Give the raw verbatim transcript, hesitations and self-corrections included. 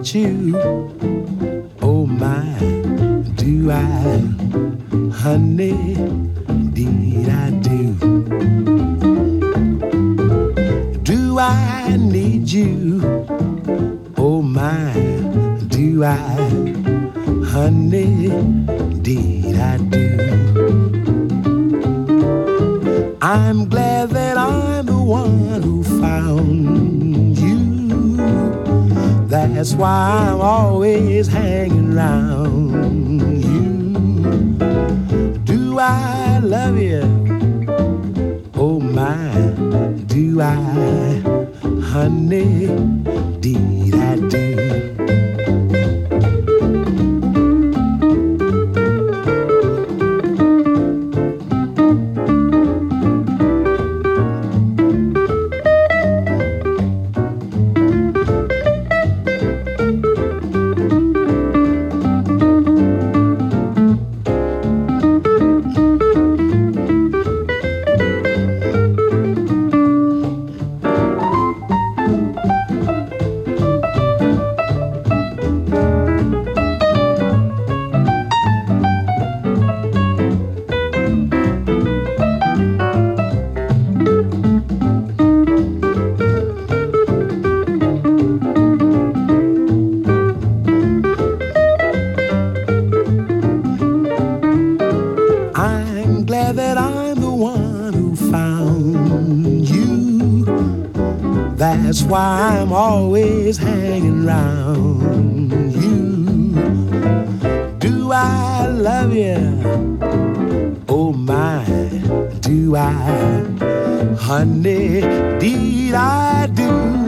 want you. Oh my, do I, honey, did I do? Do I need you? Oh my, do I, honey, did I do? I'm glad that I'm the one who found you. That's why I'm always hanging around you. Do I love you? Oh my, do I, honey, did I do? That I'm the one who found you. That's why I'm always hanging around you. Do I love you? Oh my, do I, honey, did I do?